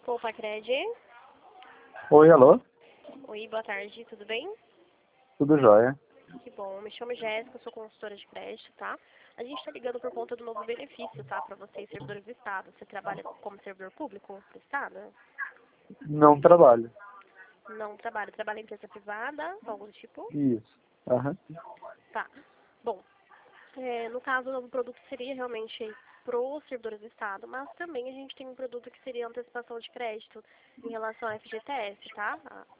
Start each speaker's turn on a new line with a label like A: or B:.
A: Poupa Cred.
B: Oi, alô?
A: Oi, boa tarde, tudo bem?
B: Tudo jóia?
A: Que bom, me chamo Jéssica, sou consultora de crédito, tá? A gente tá ligando por conta do novo benefício, tá? Para vocês, servidores do Estado. Você trabalha como servidor público do Estado?
B: Não trabalho.
A: Não trabalha, trabalha em empresa privada, algo do tipo?
B: Isso. Aham.
A: Tá. Bom, no caso, o novo produto seria realmente para os servidores do Estado, mas também a gente tem um produto que seria antecipação de crédito em relação ao FGTS, tá?